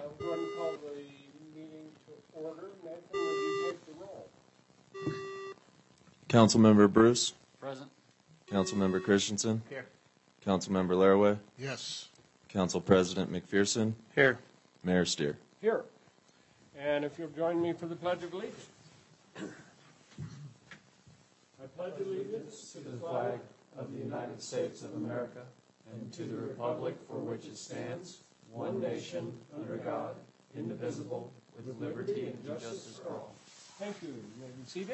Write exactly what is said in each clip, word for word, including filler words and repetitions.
I'm going to call the meeting to order. Nathan, will you take the roll? Councilmember Bruce. Present. Councilmember Christensen. Here. Councilmember Laraway. Yes. Council President McPherson. Here. Mayor Steer. Here. And if you'll join me for the Pledge of Allegiance. I pledge allegiance To the flag of the United States of America and to the republic for which it stands, one nation, under God, indivisible, with liberty and justice for all. Thank you. You may be seated.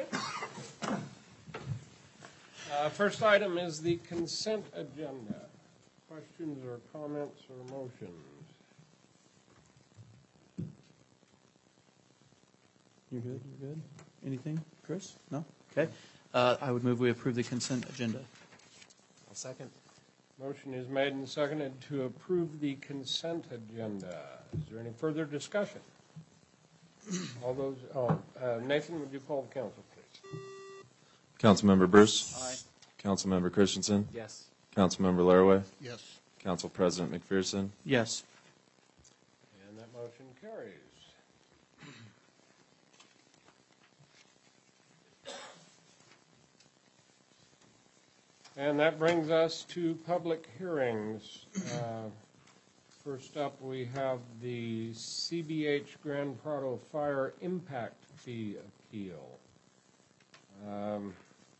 Uh, first item is the consent agenda. Questions or comments or motions? You're good, you're good. Anything, Chris? No? Okay. Uh, I would move we approve the consent agenda. I'll second. Motion is made and seconded to approve the consent agenda. Is there any further discussion? All those, oh, uh, Nathan, would you call the council, please? Councilmember Bruce. Aye. Councilmember Christensen. Yes. Councilmember Laraway. Yes. Council President McPherson. Yes. And that motion carries. And that brings us to public hearings. Uh, First up, we have the C B H Grand Prado Fire Impact Fee Appeal. Um,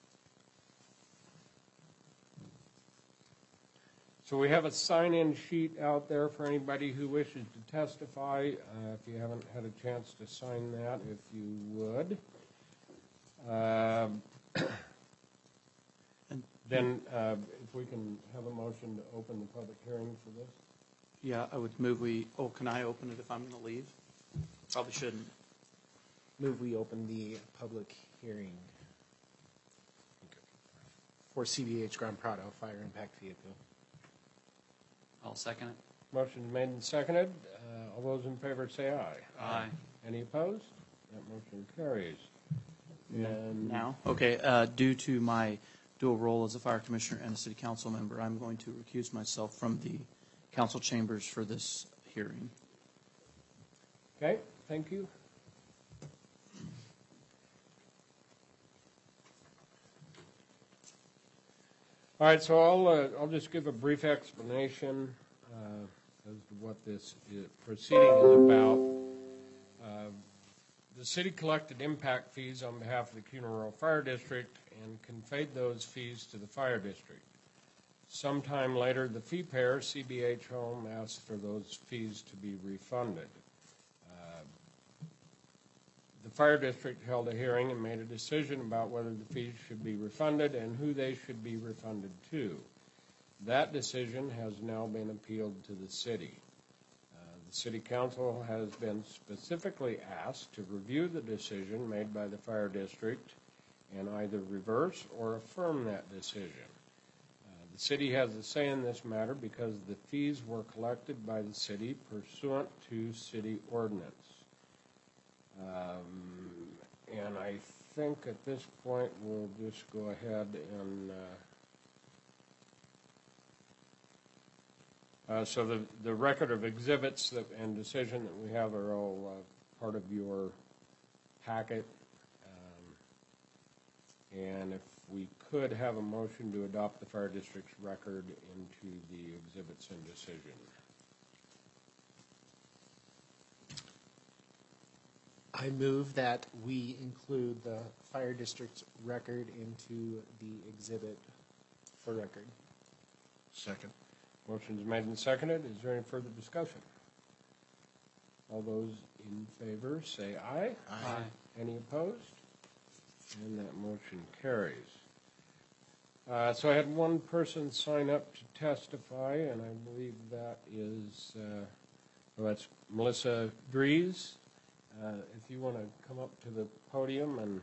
So we have a sign-in sheet out there for anybody who wishes to testify. Uh, if you haven't had a chance to sign that, if you would. Um, Then uh, if we can have a motion to open the public hearing for this. Yeah, I would move we, oh, can I open it if I'm going to leave? Probably shouldn't. Move we open the public hearing for C B H Grand Prado Fire Impact Fee Appeal. I'll second it. Motion made and seconded. Uh, All those in favor say aye. Aye. Any opposed? That motion carries. And Now? Okay, uh, due to my dual role as a fire commissioner and a city council member, I'm going to recuse myself from the council chambers for this hearing. Okay, thank you. All right, so I'll, uh, I'll just give a brief explanation uh, as to what this is, proceeding is about. Uh, the city collected impact fees on behalf of the Kuna Rural Fire District and conveyed those fees to the fire district. Sometime later, the fee payer, C B H Home, asked for those fees to be refunded. Uh, The fire district held a hearing and made a decision about whether the fees should be refunded and who they should be refunded to. That decision has now been appealed to the city. Uh, the city council has been specifically asked to review the decision made by the fire district and either reverse or affirm that decision. Uh, the city has a say in this matter because the fees were collected by the city pursuant to city ordinance. Um, and I think at this point we'll just go ahead and uh, uh, so the the record of exhibits that and decision that we have are all uh, part of your packet. Um, and if we could have a motion to adopt the fire district's record into the exhibits and decision. I move that we include the fire district's record into the exhibit for record. Second. Motion's made and seconded. Is there any further discussion? All those in favor say aye. Aye. Any opposed? And that motion carries. Uh, so I had one person sign up to testify, and I believe that is, uh, well, that's Melissa Dries. Uh, if you want to come up to the podium and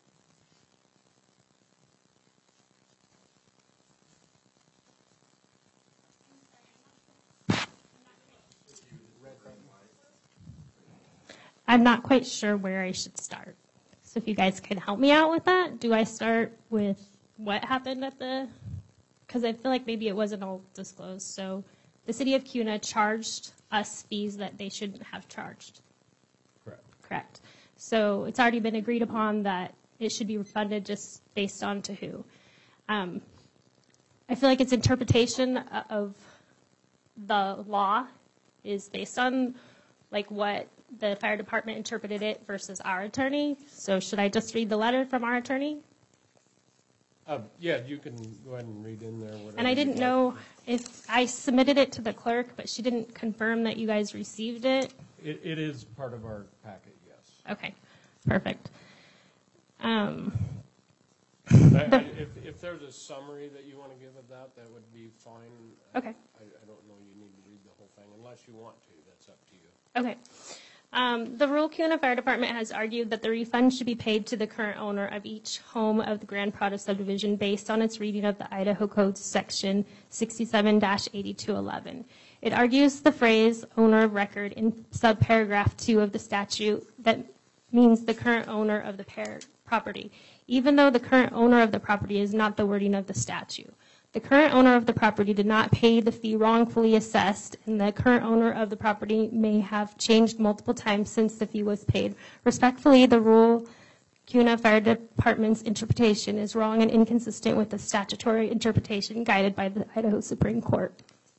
I'm not quite sure where I should start. So if you guys could help me out with that, do I start with what happened at the, because I feel like maybe it wasn't all disclosed. So the city of Kuna charged us fees that they shouldn't have charged. Correct. Correct. So it's already been agreed upon that it should be refunded just based on to who. Um, I feel like its interpretation of the law is based on like what the fire department interpreted it versus our attorney. So should I just read the letter from our attorney? Uh, yeah, you can go ahead and read in there whatever. And I didn't you'd know like. if I submitted it to the clerk, but she didn't confirm that you guys received it. It, it is part of our packet, yes. Okay, perfect. Um, I- I- If, if there's a summary that you want to give of that, that would be fine. Okay. I, I don't know you need to read the whole thing unless you want to. That's up to you. Okay. Um, the Rural Kuna Fire Department has argued that the refund should be paid to the current owner of each home of the Grand Prado subdivision based on its reading of the Idaho Code Section sixty-seven dash eighty-two eleven. It argues the phrase owner of record in subparagraph two of the statute that means the current owner of the par- property, even though the current owner of the property is not the wording of the statute. The current owner of the property did not pay the fee wrongfully assessed, and the current owner of the property may have changed multiple times since the fee was paid. Respectfully, the Rural Kuna Fire Department's interpretation is wrong and inconsistent with the statutory interpretation guided by the Idaho Supreme Court.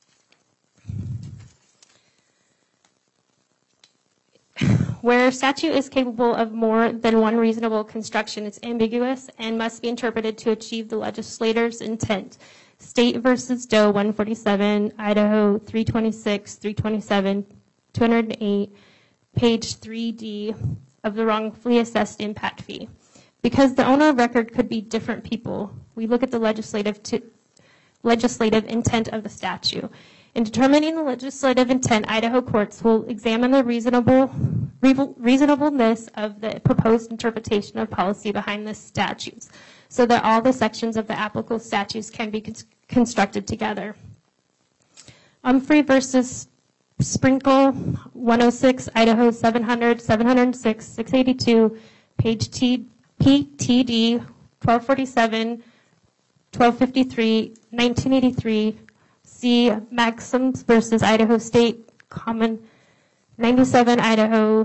Where statute is capable of more than one reasonable construction, it's ambiguous and must be interpreted to achieve the legislator's intent. State versus Doe, one forty-seven, Idaho, three twenty-six, three twenty-seven, two hundred eight, page three D of the wrongfully assessed impact fee. Because the owner of record could be different people, we look at the legislative, to, legislative intent of the statute. In determining the legislative intent, Idaho courts will examine the reasonable, reasonableness of the proposed interpretation of policy behind the statutes, so that all the sections of the applicable statutes can be con- constructed together. Humphrey versus Sprinkle, one oh six, Idaho, seven hundred, seven oh six, six eighty-two, page T, P T D, twelve forty-seven, twelve fifty-three, nineteen eighty-three, C. Maxims versus Idaho State Common, ninety-seven, Idaho,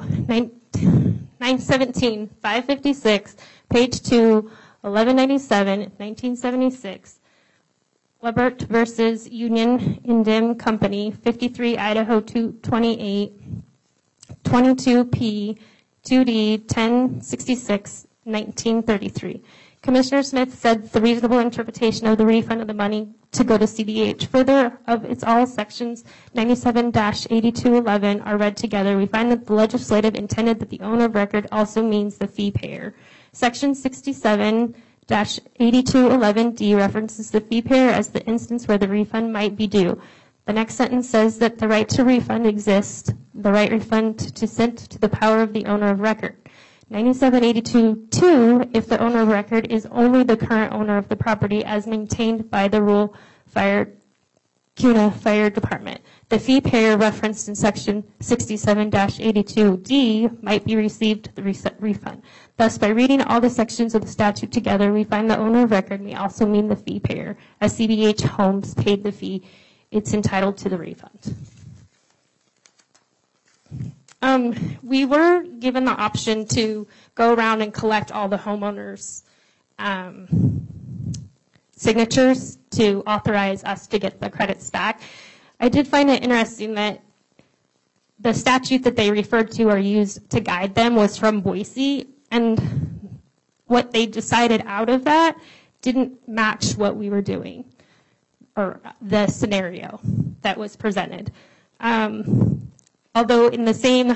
nine seventeen, five fifty-six, page two, eleven ninety-seven, nineteen seventy-six. Lebert versus Union Indim Company, fifty-three, Idaho, two twenty-eight, twenty-two P, two D, ten sixty-six, nineteen thirty-three. Commissioner Smith said the reasonable interpretation of the refund of the money to go to C D H. Further, of its all sections ninety-seven dash eighty-two eleven are read together. We find that the legislative intended that the owner of record also means the fee payer. Section sixty-seven dash eighty-two eleven D references the fee payer as the instance where the refund might be due. The next sentence says that the right to refund exists, the right refund to sent to the power of the owner of record. ninety-seven eighty-two two, if the owner of record is only the current owner of the property as maintained by the Rural Fire Kuna Fire Department. The fee payer referenced in section sixty-seven dash eighty-two D might be received the reset refund. Thus, by reading all the sections of the statute together, we find the owner of record may also mean the fee payer. As C D H Homes paid the fee, it's entitled to the refund. Um, we were given the option to go around and collect all the homeowners' um, signatures to authorize us to get the credits back. I did find it interesting that the statute that they referred to or used to guide them was from Boise, and what they decided out of that didn't match what we were doing or the scenario that was presented. Um, Although in the same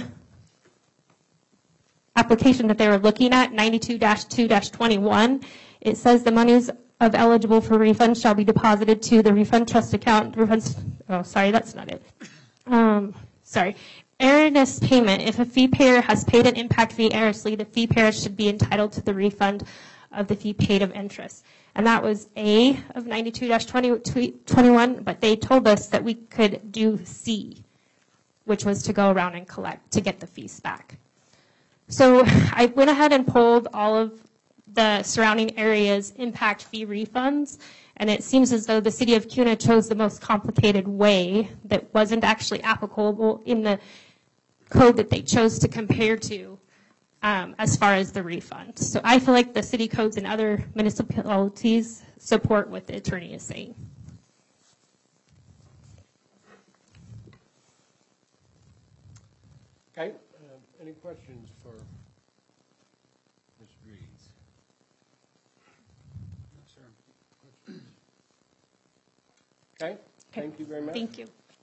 application that they were looking at, ninety-two dash two dash twenty-one, it says the monies of eligible for refund shall be deposited to the refund trust account. Refunds, oh, sorry, that's not it. Um, sorry. Erroneous payment. If a fee payer has paid an impact fee erroneously, the fee payer should be entitled to the refund of the fee paid of interest. And that was A of ninety-two dash twenty-one, but they told us that we could do C, which was to go around and collect to get the fees back. So I went ahead and pulled all of the surrounding areas' impact fee refunds, And it seems as though the city of Kuna chose the most complicated way that wasn't actually applicable in the code that they chose to compare to um, as far as the refund. So I feel like the city codes and other municipalities support what the attorney is saying. Okay, uh, any questions for Miz Reeves? No, sir. Okay, thank you very much. Thank you.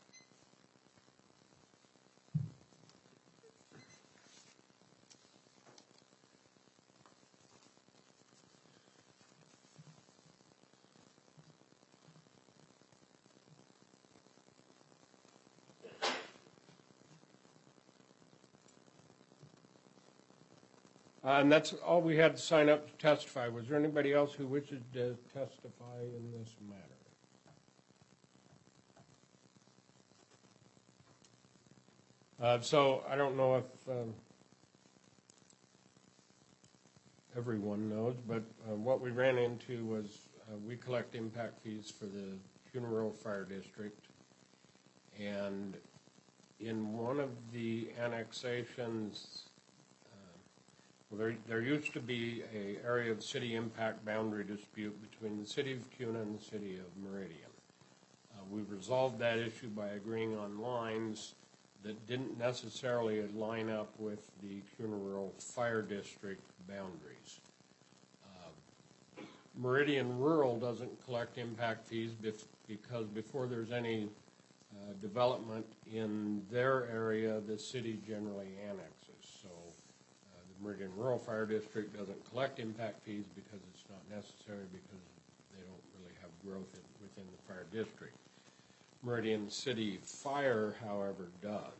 Uh, And that's all we had to sign up to testify. Was there anybody else who wishes to testify in this matter? Uh, So I don't know if um, everyone knows, but uh, what we ran into was uh, we collect impact fees for the Kuna Rural Fire District. And in one of the annexations, Well, there, there used to be a area of city impact boundary dispute between the city of Kuna and the city of Meridian. Uh, we resolved that issue by agreeing on lines that didn't necessarily line up with the Kuna Rural Fire District boundaries. Uh, Meridian Rural doesn't collect impact fees bef- because before there's any uh, development in their area, the city generally annexes. So Meridian Rural Fire District doesn't collect impact fees because it's not necessary, because they don't really have growth in, within the fire district. Meridian City Fire, however, does.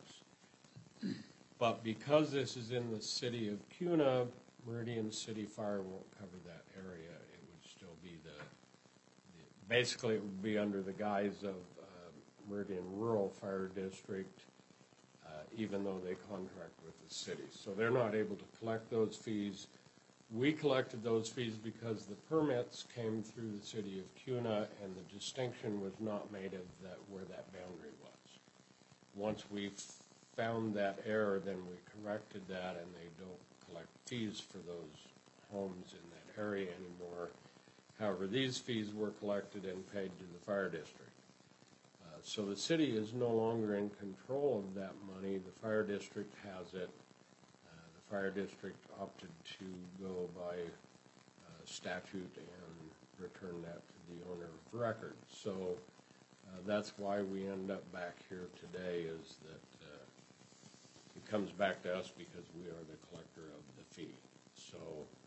But because this is in the city of Kuna, Meridian City Fire won't cover that area. It would still be the, the basically it would be under the guise of uh, Meridian Rural Fire District, Uh, even though they contract with the city. So they're not able to collect those fees. We collected those fees because the permits came through the city of Kuna and the distinction was not made of that where that boundary was. Once we found that error, then we corrected that, and they don't collect fees for those homes in that area anymore. However, these fees were collected and paid to the fire district. So the city is no longer in control of that money. The fire district has it. Uh, the fire district opted to go by uh, statute and return that to the owner of record. So uh, that's why we end up back here today, is that uh, it comes back to us because we are the collector of the fee. So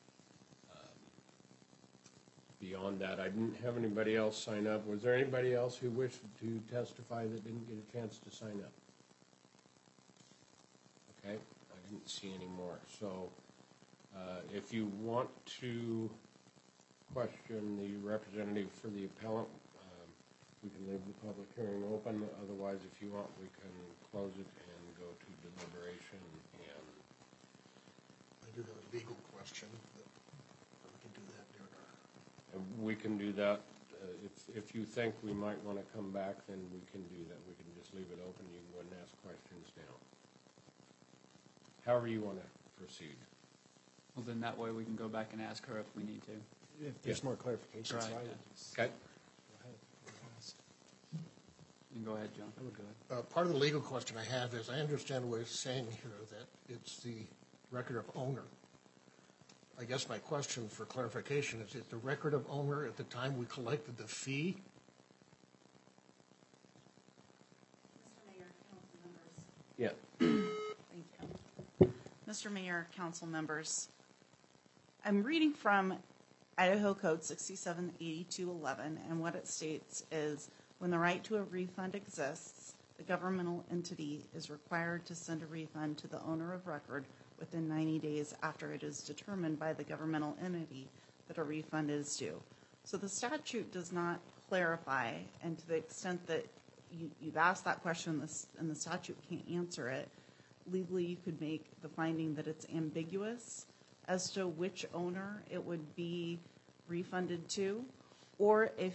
beyond that, I didn't have anybody else sign up. Was there anybody else who wished to testify that didn't get a chance to sign up? Okay, I didn't see any more. So uh, if you want to question the representative for the appellant, um, we can leave the public hearing open. Otherwise, if you want, we can close it and go to deliberation. And I do have a legal question, but we can do that during our... we can do that. Uh, if, if you think we might want to come back, then we can do that. We can just leave it open. You can go ahead and ask questions now. However you want to proceed. Well, then that way we can go back and ask her if we need to. If there's more clarification, so Right, I yeah. would just Okay. go ahead. You can go ahead, John. I would go ahead. Uh, part of the legal question I have is, I understand what it's saying here, that it's the record of owner. I guess my question for clarification, is it the record of owner at the time we collected the fee? Mister Mayor, council members. Yeah. Thank you. Mister Mayor, council members, I'm reading from Idaho Code sixty-seven eighty-two eleven, and what it states is, when the right to a refund exists, the governmental entity is required to send a refund to the owner of record within ninety days after it is determined by the governmental entity that a refund is due. So the statute does not clarify, and to the extent that you, you've asked that question this, and the statute can't answer it, legally you could make the finding that it's ambiguous as to which owner it would be refunded to, or if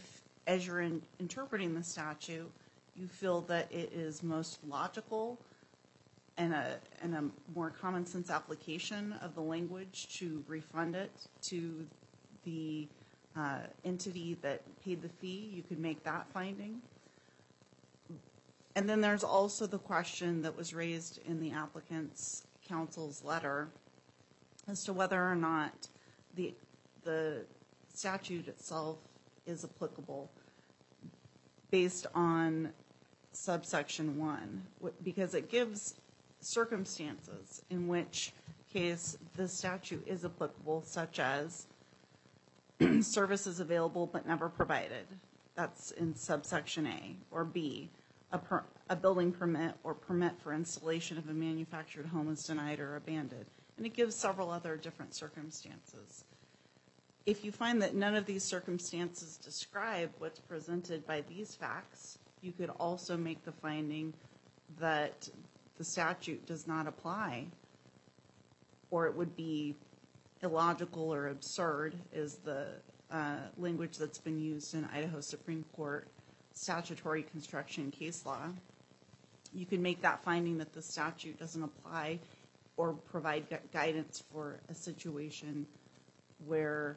as you're in, interpreting the statute, you feel that it is most logical and a, and a more common sense application of the language to refund it to the uh, entity that paid the fee, you could make that finding. And then there's also the question that was raised in the applicant's counsel's letter as to whether or not the, the statute itself is applicable based on subsection one, because it gives circumstances in which case the statute is applicable, such as services available but never provided. That's in subsection A. Or B, a, per, a building permit or permit for installation of a manufactured home is denied or abandoned. And it gives several other different circumstances. If you find that none of these circumstances describe what's presented by these facts, you could also make the finding that the statute does not apply, or it would be illogical or absurd, is the uh, language that's been used in Idaho Supreme Court statutory construction case law. You can make that finding that the statute doesn't apply or provide gu- guidance for a situation where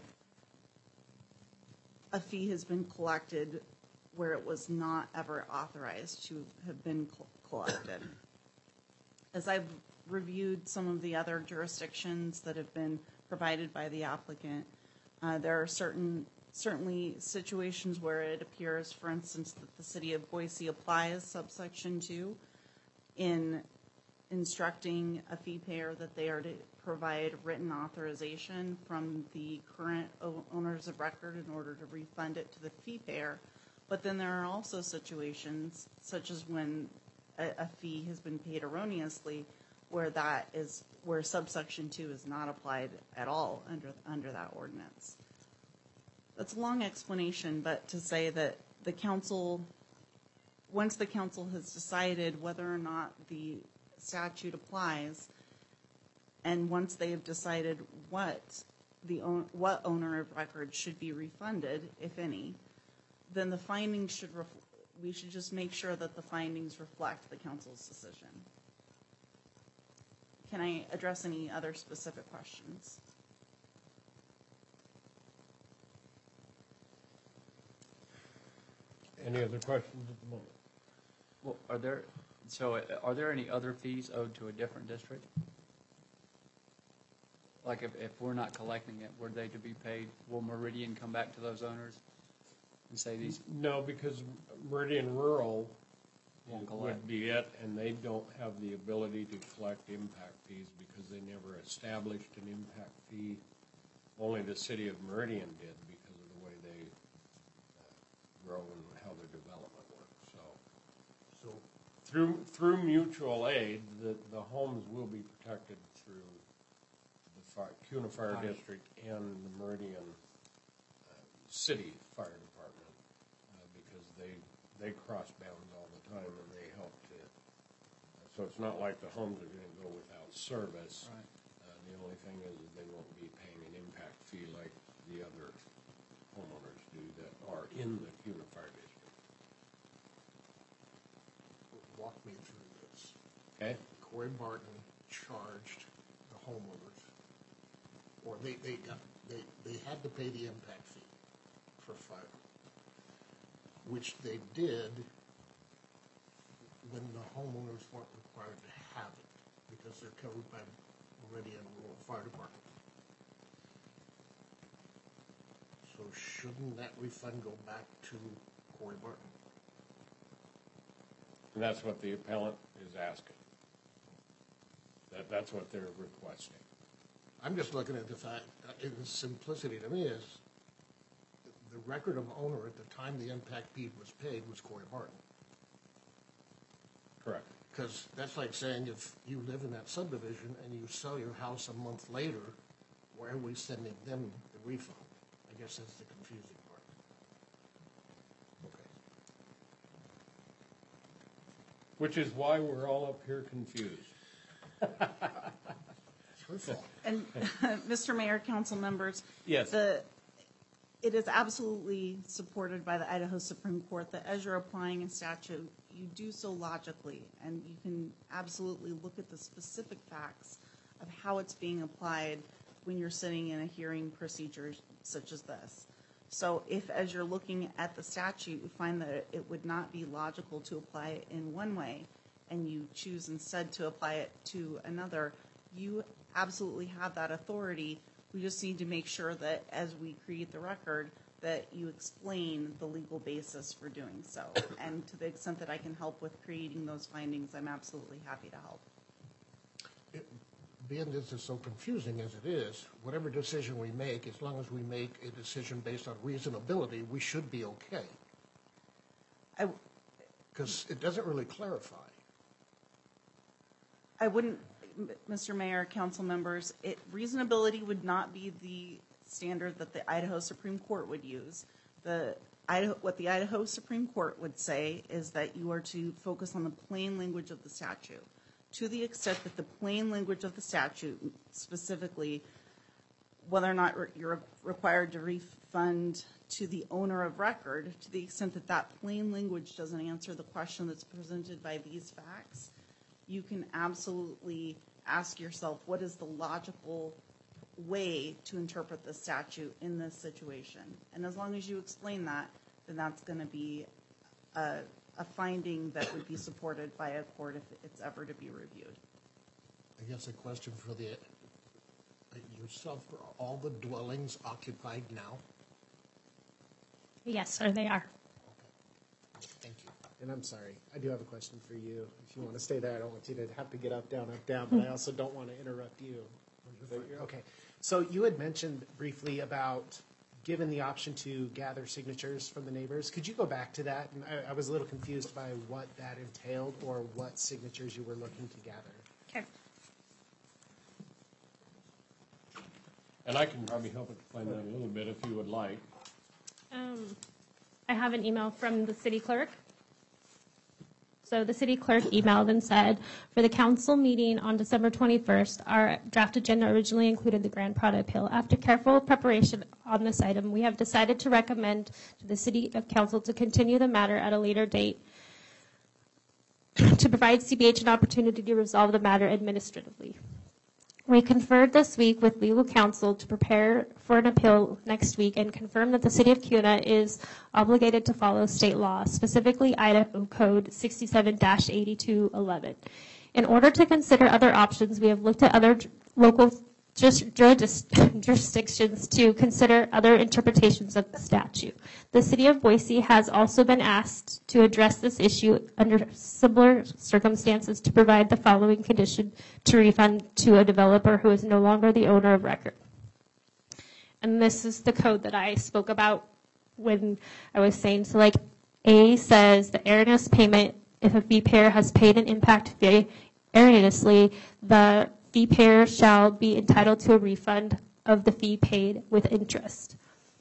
a fee has been collected where it was not ever authorized to have been co- collected. As I've reviewed some of the other jurisdictions that have been provided by the applicant, uh, there are certain certainly situations where it appears, for instance, that the city of Boise applies subsection two in instructing a fee payer that they are to provide written authorization from the current o- owners of record in order to refund it to the fee payer. But then there are also situations, such as when a, a fee has been paid erroneously, where that is where subsection two is not applied at all under under that ordinance. That's a long explanation, but to say that the council, once the council has decided whether or not the statute applies, and once they have decided what the own, what owner of record should be refunded, if any, then the findings should ref, we should just make sure that the findings reflect the council's decision. Can I address any other specific questions? Any other questions at the moment? Well, are there, so uh, are there any other fees owed to a different district? Like if, if we're not collecting it, were they to be paid, will Meridian come back to those owners and say these No, because Meridian Rural won't collect? would be it, and they don't have the ability to collect impact fees because they never established an impact fee. Only the city of Meridian did because of the way they uh, grow and how their development works. So, So, through through mutual aid, the the homes will be protected through the fire, CUNA Fire Right. District and the Meridian uh, City Fire Department uh, because they they cross bounds all the time and they help to. Uh, so it's not like the homes are going to go without service. Right. Uh, the only thing is that they won't be paying an impact fee like the other homeowners do that are in the CUNA Fire District. walk me through this. Okay? Corey Barton charged the homeowners, or they, they got, they, they had to pay the impact fee for fire, which they did when the homeowners weren't required to have it, because they're covered by Meridian Rural Fire Department. So shouldn't that refund go back to Corey Barton? And that's what the appellant is asking. That, that's what they're requesting. I'm just looking at the fact, uh, in simplicity to me is, the record of owner at the time the impact fee was paid was Corey Barton. Correct. Because that's like saying if you live in that subdivision and you sell your house a month later, why are we sending them the refund? I guess that's the confusing part. Okay. Which is why we're all up here confused. It's her fault. And Mister Mayor, council members, Yes. the it is absolutely supported by the Idaho Supreme Court that as you're applying a statute, you do so logically, and you can absolutely look at the specific facts of how it's being applied when you're sitting in a hearing procedure such as this. So if, as you're looking at the statute, you find that it would not be logical to apply it in one way, and you choose instead to apply it to another, you absolutely have that authority. We just need to make sure that as we create the record, that you explain the legal basis for doing so. And to the extent that I can help with creating those findings, I'm absolutely happy to help. It, being this is so confusing as it is, whatever decision we make, as long as we make a decision based on reasonability, we should be okay. Because it doesn't really clarify. I wouldn't, Mister Mayor, council members, it, reasonability would not be the standard that the Idaho Supreme Court would use. The Idaho, what the Idaho Supreme Court would say is that you are to focus on the plain language of the statute. To the extent that the plain language of the statute, specifically whether or not you're required to refund to the owner of record, to the extent that that plain language doesn't answer the question that's presented by these facts, you can absolutely ask yourself, what is the logical way to interpret the statute in this situation? And as long as you explain that, then that's going to be a, a finding that would be supported by a court if it's ever to be reviewed. I guess a question for the yourself, are all the dwellings occupied now? Yes, sir, they are. Okay. Thank you. And I'm sorry, I do have a question for you. If you want to stay there, I don't want you to have to get up, down, up, down, but I also don't want to interrupt you. Okay. So you had mentioned briefly about given the option to gather signatures from the neighbors. Could you go back to that? And I, I was a little confused by what that entailed or what signatures you were looking to gather. Okay. And I can probably help explain that a little bit if you would like. Um, I have an email from the city clerk. So the city clerk emailed and said, for the council meeting on December twenty-first, our draft agenda originally included the Grand Prado appeal. After careful preparation on this item, we have decided to recommend to the city of council to continue the matter at a later date to provide C B H an opportunity to resolve the matter administratively. We conferred this week with legal counsel to prepare for an appeal next week and confirm that the City of Kuna is obligated to follow state law, specifically Idaho Code sixty-seven dash eighty-two eleven. In order to consider other options, we have looked at other local just jurisdictions to consider other interpretations of the statute. The City of Boise has also been asked to address this issue under similar circumstances to provide the following condition to refund to a developer who is no longer the owner of record. And this is the code that I spoke about when I was saying, so like A says the erroneous payment, if a fee payer has paid an impact fee erroneously, the fee payer shall be entitled to a refund of the fee paid with interest.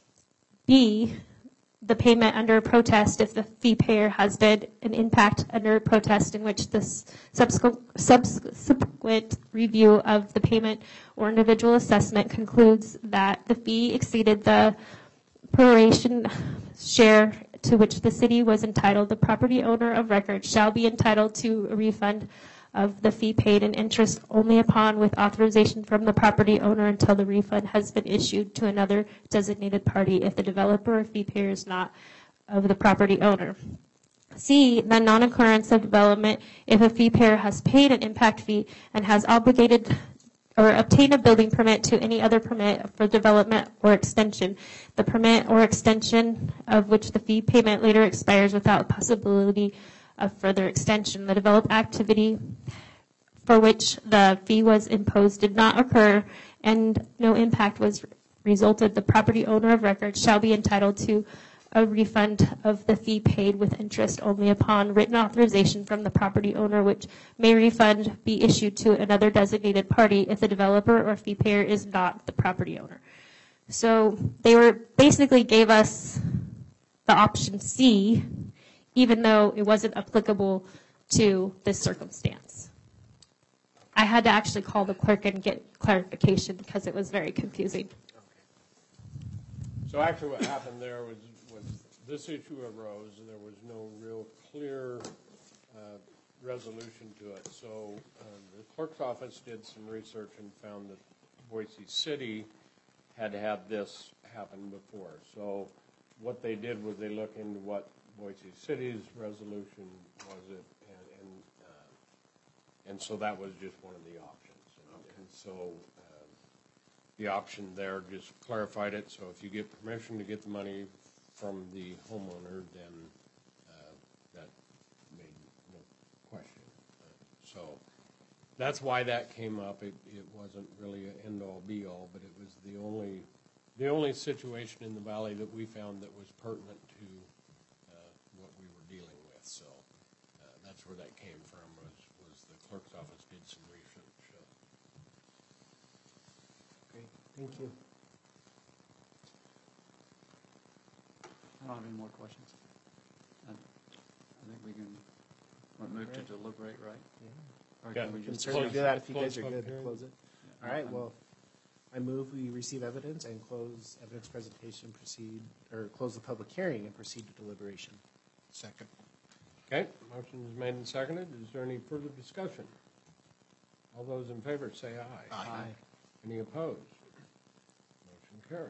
B, the payment under protest if the fee payer has been an impact under protest in which the subsequent, subsequent review of the payment or individual assessment concludes that the fee exceeded the proration share to which the city was entitled, the property owner of record shall be entitled to a refund of the fee paid in interest only upon with authorization from the property owner until the refund has been issued to another designated party if the developer or fee payer is not of the property owner. C, the non-occurrence of development if a fee payer has paid an impact fee and has obligated or obtained a building permit to any other permit for development or extension. The permit or extension of which the fee payment later expires without possibility of further extension. The developed activity for which the fee was imposed did not occur and no impact was resulted. The property owner of record shall be entitled to a refund of the fee paid with interest only upon written authorization from the property owner, which may refund be issued to another designated party if the developer or fee payer is not the property owner. So they were basically gave us the option C, even though it wasn't applicable to this circumstance. I had to actually call the clerk and get clarification because it was very confusing. So actually what happened there was, was this issue arose and there was no real clear uh, resolution to it. So uh, the clerk's office did some research and found that Boise City had had this happen before. So what they did was they looked into what Boise City's resolution was it, and and, uh, and so that was just one of the options. And, and so uh, the option there just clarified it. So if you get permission to get the money from the homeowner, then uh, that made no question. Uh, so that's why that came up. It, it wasn't really an end-all, be-all, but it was the only the only situation in the valley that we found that was pertinent to uh, what we were dealing with. So uh, that's where that came from. Was was the clerk's office did some research. So. Great, thank you. I don't have any more questions. I, I think we can we'll move to deliberate, right? Or Yeah, can we We can just certainly close- do that if you close guys are public good to hearing? close it. Yeah, All right, I'm- well, I move we receive evidence and close evidence presentation, proceed, or close the public hearing and proceed to deliberation. Second. Okay, motion is made and seconded. Is there any further discussion? All those in favor say aye. Aye. Any opposed? Motion carries.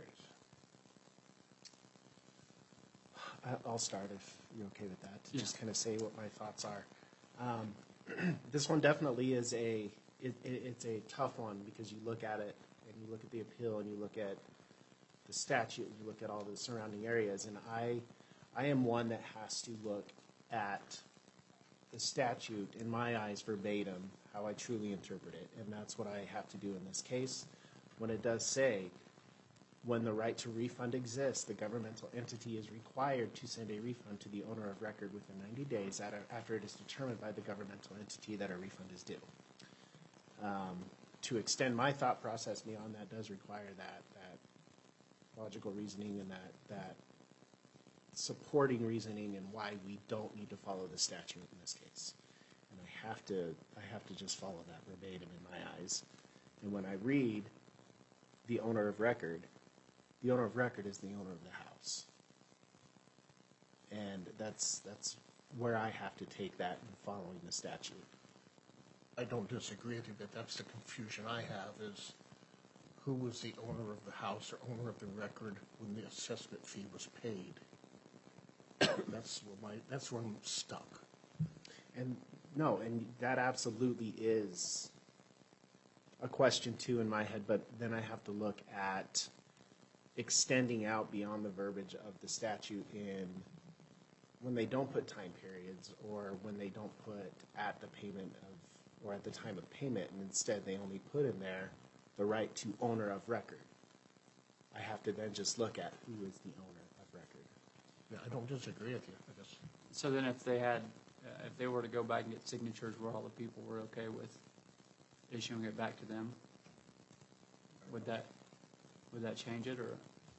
I- I'll start if you're okay with that, to Yeah. just kind of say what my thoughts are. Um, This one definitely is a, it, it- it's a tough one, because you look at it, and you look at the appeal, and you look at the statute, and you look at all the surrounding areas, and I, I am one that has to look at the statute, in my eyes verbatim, how I truly interpret it, and that's what I have to do in this case. When it does say, when the right to refund exists, the governmental entity is required to send a refund to the owner of record within ninety days at a- after it is determined by the governmental entity that a refund is due. Um, To extend my thought process beyond that does require that, that logical reasoning and that, that supporting reasoning and why we don't need to follow the statute in this case. And I have to, I have to just follow that verbatim in my eyes. And when I read the owner of record, the owner of record is the owner of the house. And that's, that's where I have to take that in following the statute. I don't disagree with you, but that's the confusion I have is who was the owner of the house or owner of the record when the assessment fee was paid? That's where my, that's where I'm stuck. And no, and that absolutely is a question too in my head, but then I have to look at extending out beyond the verbiage of the statute in when they don't put time periods or when they don't put at the payment of or at the time of payment, and instead they only put in there the right to owner of record. I have to then just look at who is the owner of record. Yeah, I don't disagree with you. I just, So then if they had, uh, if they were to go back and get signatures where all the people were okay with issuing it back to them, would that, would that change it, or?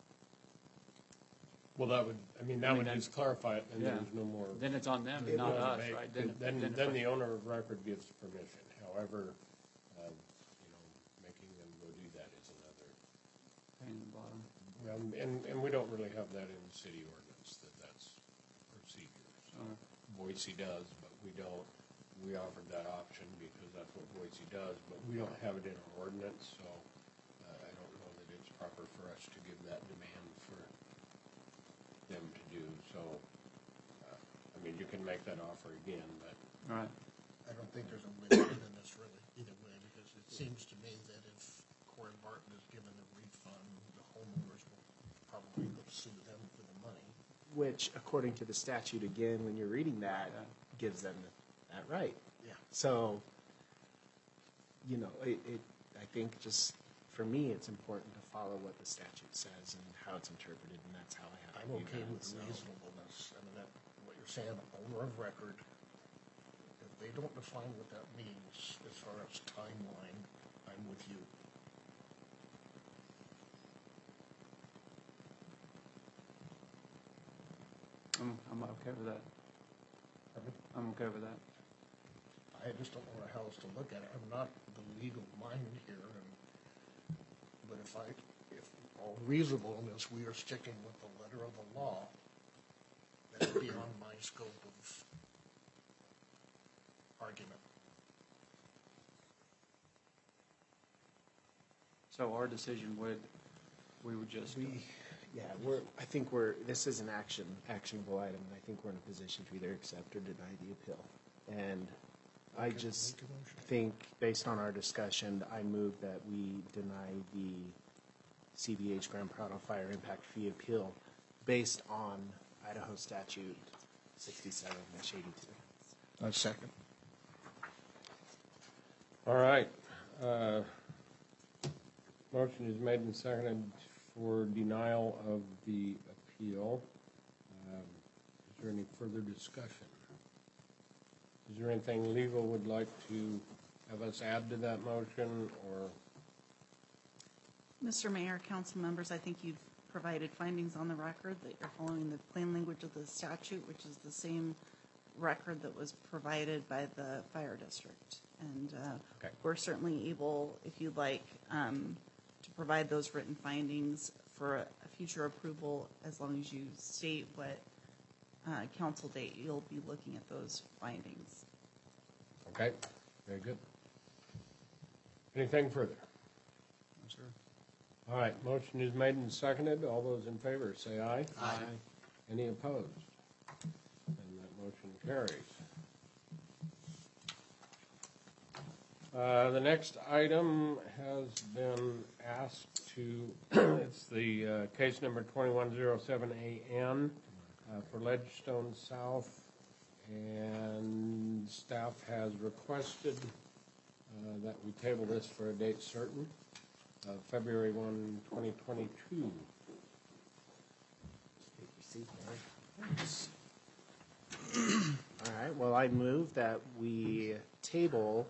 Well, that would, I mean, that I mean, would that- just clarify it, and Yeah. there's no more. Then it's on them, It not would. us, debate. right? Then, then, if then it- the owner of record gives permission. However, uh, you know, making them go do that is another. Pain in the bottom. Well, and, and we don't really have that in the city ordinance, that that's procedure. So Oh. Boise does, but we don't. We offered that option because that's what Boise does, but we don't have it in our ordinance, so uh, I don't know that it's proper for us to give that demand for them to do. So, uh, I mean, you can make that offer again, but All right. I don't think there's a win-win in this really, either way, because it seems to me that if Corey Barton is given a refund, the homeowners will probably go sue them for the money. Which, according to the statute, again, when you're reading that, Yeah. gives them that right. Yeah. So, you know, it, it, I think just, for me, it's important to follow what the statute says and how it's interpreted, and that's how I have I'm to view okay that, with so. reasonableness, I mean, that, what you're saying, owner of record, if they don't define what that means as far as timeline, I'm with you. I'm, I'm okay with that. I'm okay with that. I just don't know how else to look at it. I'm not the legal mind here, and, but if I, if all reasonableness, we are sticking with the letter of the law, that would be beyond my scope of argument. So our decision would, we would just, We, yeah, we're, I think we're, this is an action, actionable item, and I think we're in a position to either accept or deny the appeal. And I just think, based on our discussion, I move that we deny the C V H Grand Prado Fire Impact Fee Appeal based on Idaho Statute sixty-seven eighty-two. A second. All right. Uh, Motion is made and seconded for denial of the appeal. Um, Is there any further discussion? Is there anything legal would like to have us add to that motion, or? Mister Mayor, council members, I think you've provided findings on the record that you're following the plain language of the statute, which is the same record that was provided by the fire district. And uh, Okay. we're certainly able, if you'd like, um, to provide those written findings for a, a future approval, as long as you state what uh, council date you'll be looking at those findings. Okay, very good. Anything further? no, sir. All right, motion is made and seconded. All those in favor say aye. Aye. Any opposed? And that motion carries. Uh, The next item has been asked to, it's the uh, case number twenty-one oh seven A N uh, for Ledgestone South, and staff has requested uh, that we table this for a date certain, uh, February first, twenty twenty-two. Take your seat, Mary. All right, well, I move that we table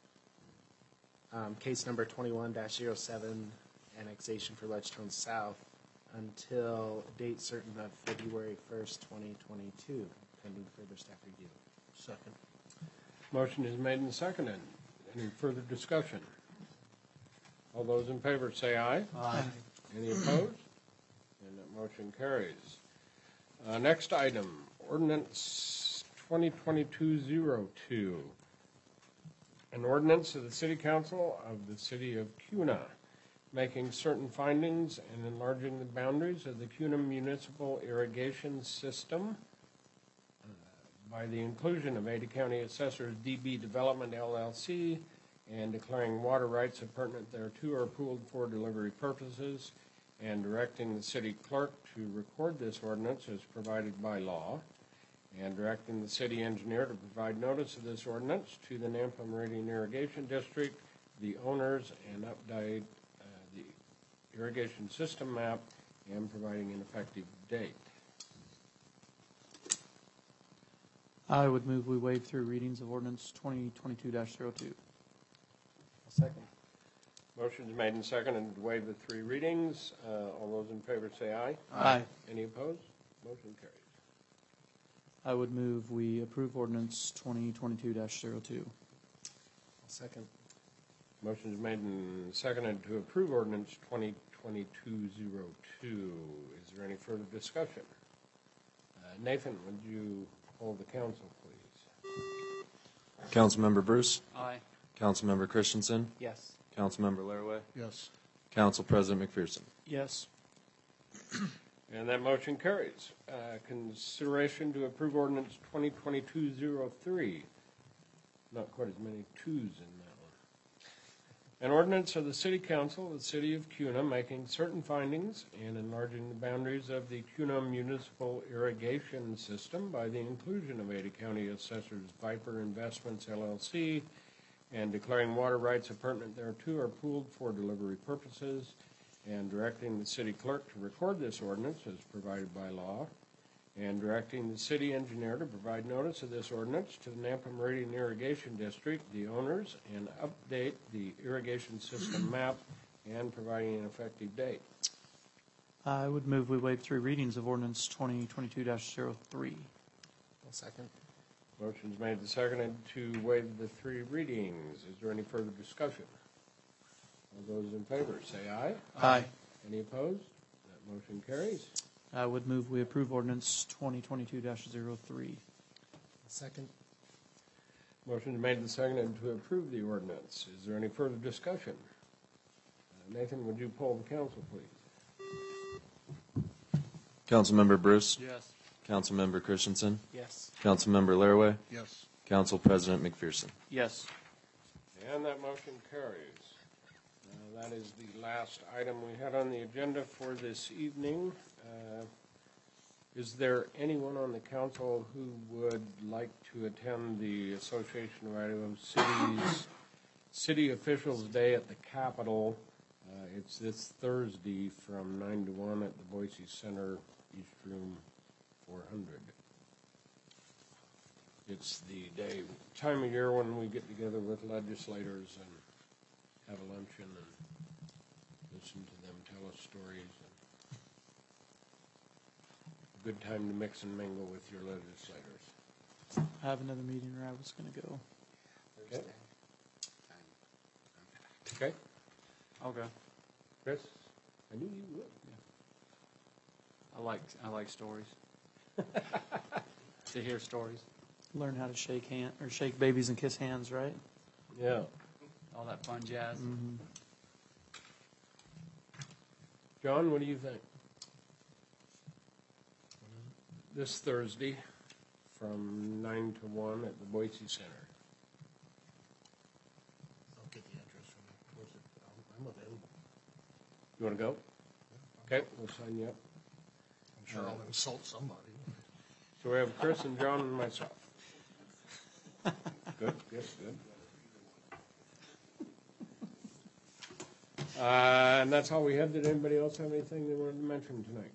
um, case number twenty-one dash oh seven, annexation for Ledgestone South, until a date certain of February first, twenty twenty-two, pending further staff review. Second. Motion is made and seconded. Any further discussion? All those in favor say aye. Aye. Any opposed? And that motion carries. Uh, Next item, ordinance twenty twenty-two oh two. An ordinance of the City Council of the City of Kuna, making certain findings and enlarging the boundaries of the Kuna Municipal Irrigation System uh, by the inclusion of Ada County Assessor's D B Development L L C, and declaring water rights appurtenant thereto are pooled for delivery purposes, and directing the city clerk to record this ordinance as provided by law, and directing the city engineer to provide notice of this ordinance to the Nampa Meridian Irrigation District, the owners, and update uh, the irrigation system map, and providing an effective date. I would move we waive three readings of ordinance twenty twenty-two dash zero two. Second. Motion is made and seconded to waive the three readings. Uh, All those in favor say aye. Aye. Any opposed? Motion carries. I would move we approve ordinance twenty twenty-two dash zero two. Second. Motion is made and seconded to approve ordinance twenty twenty-two oh two. Is there any further discussion? Uh, Nathan, would you hold the council, please? Councilmember Bruce, Aye. Councilmember Christensen, Yes. Councilmember Laraway, Yes. Council President McPherson. Yes. And that motion carries. Uh, Consideration to approve ordinance twenty twenty-two oh three. Not quite as many twos in that one. An ordinance of the City Council of the City of Kuna making certain findings and enlarging the boundaries of the Kuna Municipal Irrigation System by the inclusion of Ada County Assessor's Viper Investments L L C, and declaring water rights appurtenant thereto are pooled for delivery purposes, and directing the city clerk to record this ordinance as provided by law, and directing the city engineer to provide notice of this ordinance to the Nampa Meridian Irrigation District, the owners, and update the irrigation system map, and providing an effective date. I would move we waive three readings of ordinance twenty twenty-two dash zero three. Second. Motion is made and seconded to waive the three readings. Is there any further discussion? All those in favor say aye. Aye. Any opposed? That motion carries. I would move we approve ordinance twenty twenty-two dash zero three. Second. Motion is made and seconded to approve the ordinance. Is there any further discussion? Uh, Nathan, would you poll the council, please? Councilmember Bruce? Yes. Councilmember Christensen? Yes. Councilmember Laraway? Yes. Council President McPherson? Yes. And that motion carries. Uh, That is the last item we had on the agenda for this evening. Uh, Is there anyone on the council who would like to attend the Association of Idaho Cities City Officials Day at the Capitol? Uh, It's this Thursday from nine to one at the Boise Center, East Room four hundred. It's the day, time of year when we get together with legislators and have a luncheon and listen to them tell us stories. And a good time to mix and mingle with your legislators. I have another meeting where I was going to go. Okay. Okay, Okay. Chris? I knew you would. I like, I like stories. To hear stories. Learn how to shake hand, or shake babies and kiss hands, right? Yeah. All that fun jazz. Mm-hmm. John, what do you think? This Thursday from nine to one at the Boise Center. I'll get the address from you. Where's it? I'm- I'm available. You want to go? Okay, we'll sign you up. I'm sure I'll insult somebody. So we have Chris and John and myself. Good, good, good. Uh, and that's all we had. Did anybody else have anything they wanted to mention tonight?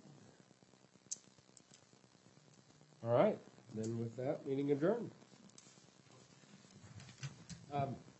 All right, then with that, meeting adjourned. Um,